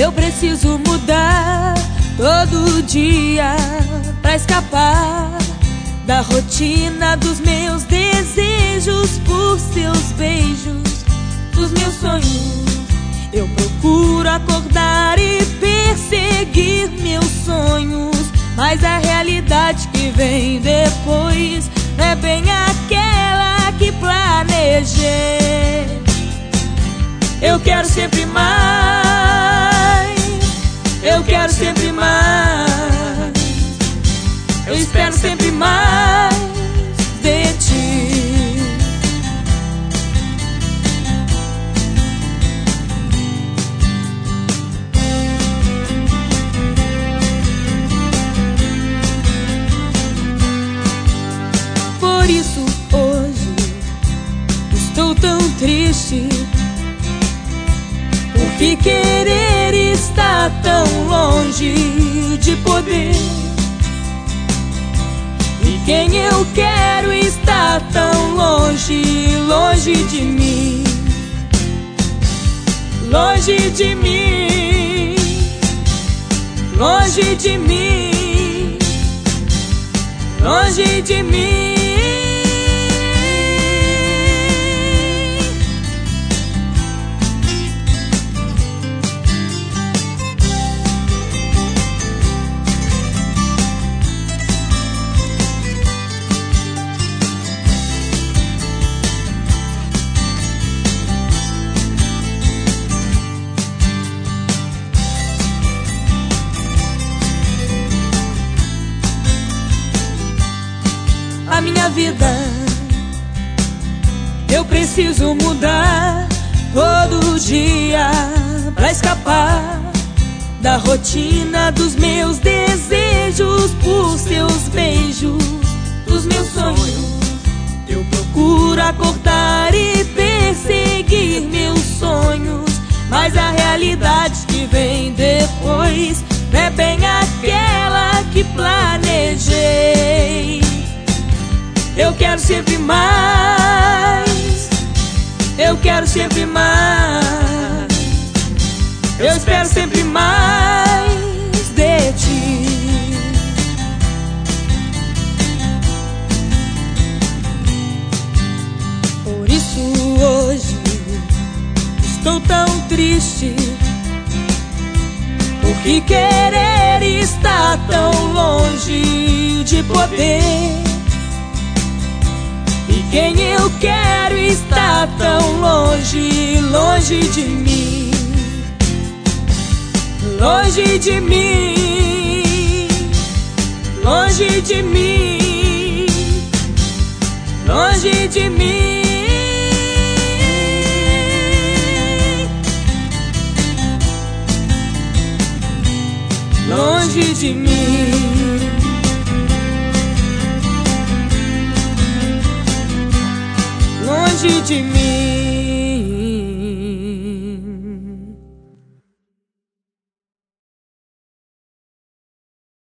Eu preciso mudar todo dia pra escapar da rotina dos meus desejos por seus beijos, dos meus sonhos. Eu procuro acordar e perseguir meus sonhos, mas a realidade que vem depois não é bem aquela que planejei. Eu quero sempre mais, eu quero sempre mais, eu espero sempre mais de ti. Por isso hoje estou tão triste, porque querer está tão longe de poder, e quem eu quero está tão longe, longe de mim, longe de mim, longe de mim, longe de mim. A minha vida, eu preciso mudar todo dia pra escapar da rotina dos meus desejos por seus beijos, dos meus sonhos. Eu procuro acordar e perseguir meus sonhos, mas a realidade que vem depois não é bem aquela que planejei. Eu quero sempre mais, eu quero sempre mais, eu espero sempre mais de ti. Por isso hoje estou tão triste, porque querer está tão longe de poder, e quem eu quero está tão longe, longe de mim, longe de mim, longe de mim, longe de mim, longe de mim. Longe de mim.